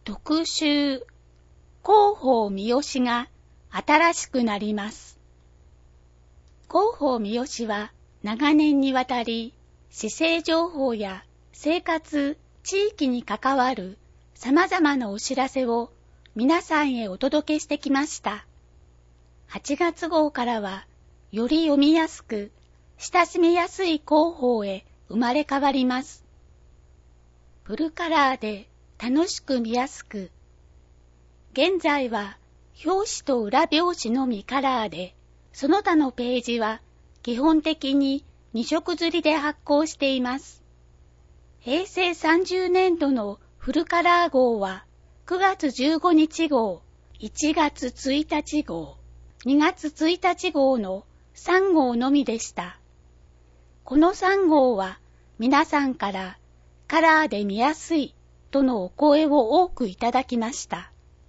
特集、広報三好が新しくなります。広報三好は長年にわたり、市政情報や生活、地域に関わる様々なお知らせを皆さんへお届けしてきました。8月号からは、より読みやすく、親しみやすい広報へ生まれ変わります。フルカラーで楽しく見やすく、現在は表紙と裏表紙のみカラーで、その他のページは基本的に2色刷りで発行しています。平成30年度のフルカラー号は9月15日号、1月1日号、2月1日号の3号のみでした。この3号は皆さんからカラーで見やすいとのお声を多くいただきました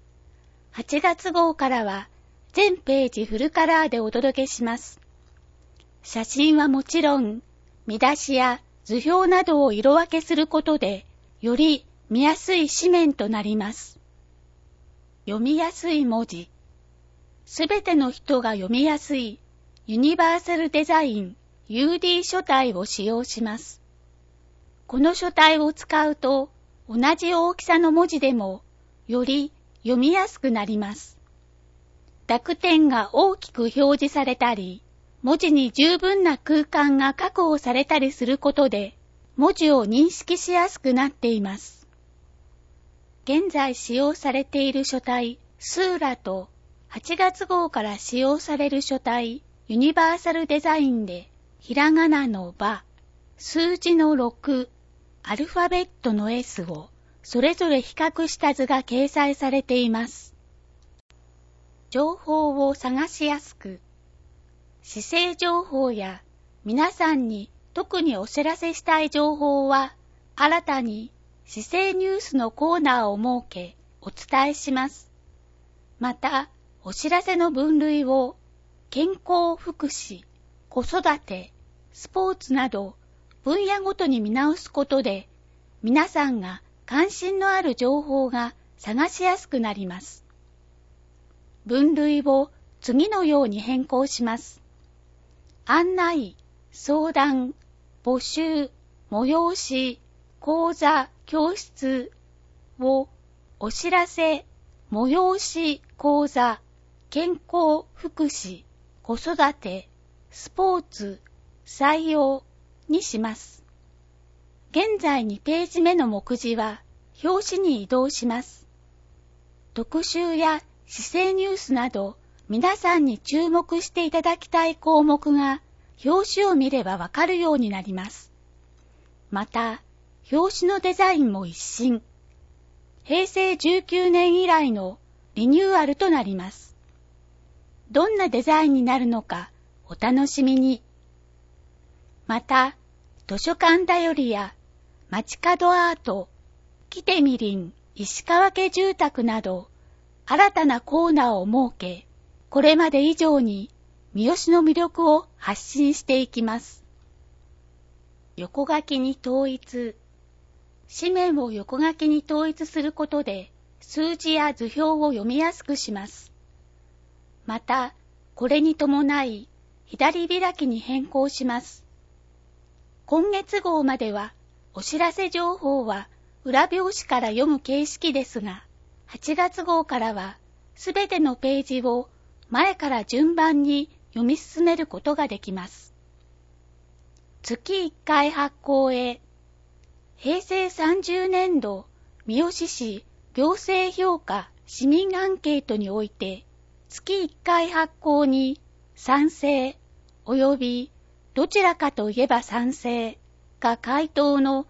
。8月号からは全ページフルカラーでお届けします。写真はもちろん、見出しや図表などを色分けすることで、より見やすい紙面となります。読みやすい文字。すべての人が読みやすいユニバーサルデザイン UD 書体を使用します。この書体を使うと、同じ大きさの文字でも、より読みやすくなります。濁点が大きく表示されたり、文字に十分な空間が確保されたりすることで、文字を認識しやすくなっています。現在使用されている書体、スーラと、8月号から使用される書体、ユニバーサルデザインで、ひらがなのば、数字の6、アルファベットの S を、それぞれ比較した図が掲載されています。情報を探しやすく、市政情報や皆さんに特にお知らせしたい情報は、新たに市政ニュースのコーナーを設け、お伝えします。また、お知らせの分類を、健康福祉、子育て、スポーツなど、分野ごとに見直すことで、皆さんが関心のある情報が探しやすくなります。分類を次のように変更します。案内、相談、募集、催し、講座、教室をお知らせ、催し、講座、健康、福祉、子育て、スポーツ、採用にします。現在2ページ目の目次は表紙に移動します。特集や市政ニュースなど皆さんに注目していただきたい項目が表紙を見ればわかるようになります。また、表紙のデザインも一新。平成19年以来のリニューアルとなります。どんなデザインになるのかお楽しみに。また、図書館だよりや街角アート、来てみりん、石川家住宅など、新たなコーナーを設け、これまで以上に三好の魅力を発信していきます。横書きに統一。紙面を横書きに統一することで、数字や図表を読みやすくします。また、これに伴い、左開きに変更します。今月号までは、お知らせ情報は裏表紙から読む形式ですが、8月号からはすべてのページを前から順番に読み進めることができます。月1回発行へ、平成30年度三好市行政評価市民アンケートにおいて、月1回発行に賛成及びどちらかといえば賛成が回答の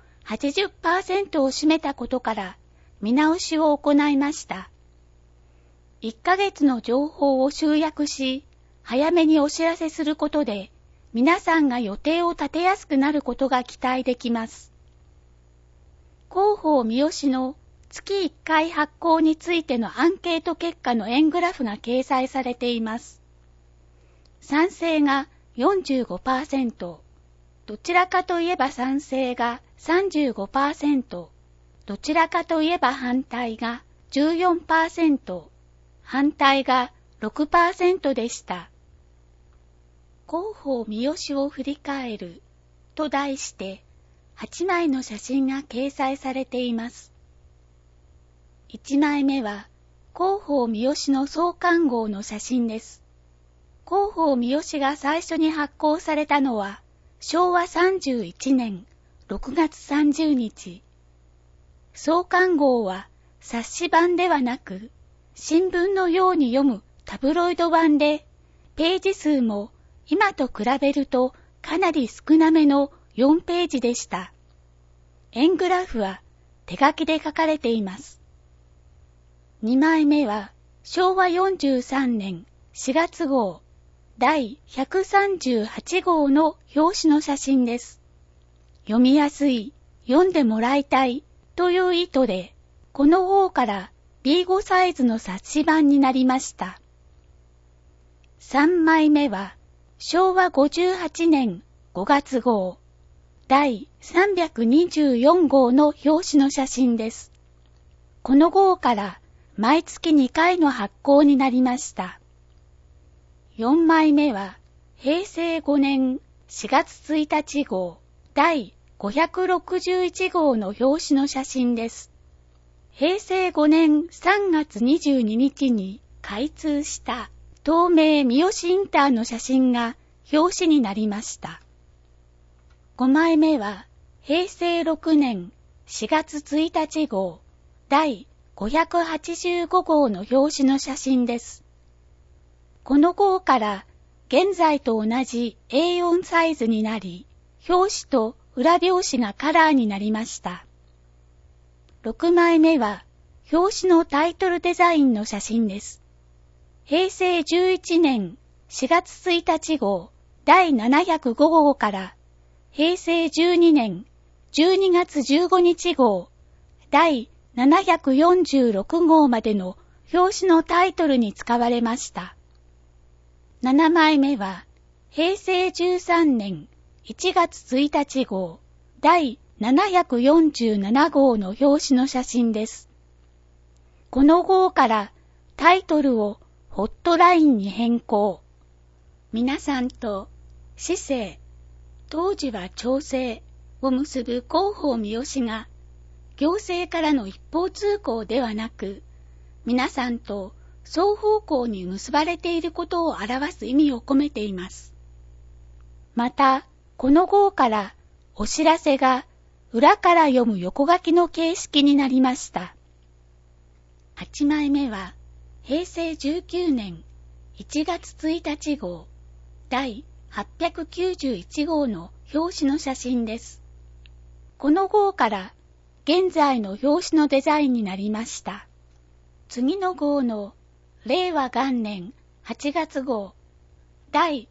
80% を占めたことから見直しを行いました。1ヶ月の情報を集約し、早めにお知らせすることで、皆さんが予定を立てやすくなることが期待できます。広報三好の月1回発行についてのアンケート結果の円グラフが掲載されています。賛成が 45%、どちらかといえば賛成が 35%、どちらかといえば反対が 14%、反対が 6% でした。広報三好を振り返ると題して8枚の写真が掲載されています。1枚目は広報三好の創刊号の写真です。広報三好が最初に発行されたのは昭和31年6月30日。創刊号は冊子版ではなく、新聞のように読むタブロイド版で、ページ数も今と比べるとかなり少なめの4ページでした。円グラフは手書きで書かれています。2枚目は昭和43年4月号第138号の表紙の写真です。読みやすい、読んでもらいたいという意図で、この号から B5 サイズの冊子版になりました。3枚目は昭和58年5月号第324号の表紙の写真です。この号から毎月2回の発行になりました。4枚目は平成5年4月1日号第561号の表紙の写真です。平成5年3月22日に開通した東名三好インターの写真が表紙になりました。5枚目は平成6年4月1日号第585号の表紙の写真です。この号から現在と同じ A4 サイズになり、表紙と裏表紙がカラーになりました。6枚目は表紙のタイトルデザインの写真です。平成11年4月1日号第705号から平成12年12月15日号第746号までの表紙のタイトルに使われました。7枚目は平成13年1月1日号第747号の表紙の写真です。この号からタイトルをホットラインに変更。皆さんと市政、当時は町政を結ぶ広報三好が行政からの一方通行ではなく、皆さんと双方向に結ばれていることを表す意味を込めています。また、この号からお知らせが裏から読む横書きの形式になりました。8枚目は平成19年1月1日号第891号の表紙の写真です。この号から現在の表紙のデザインになりました。次の号の令和元年8月号第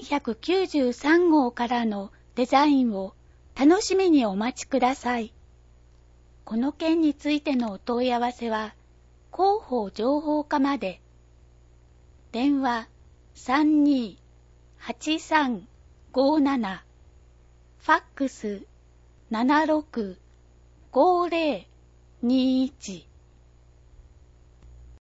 1193号からのデザインを楽しみにお待ちください。この件についてのお問い合わせは広報情報課まで。電話32-8357、ファックス76-5021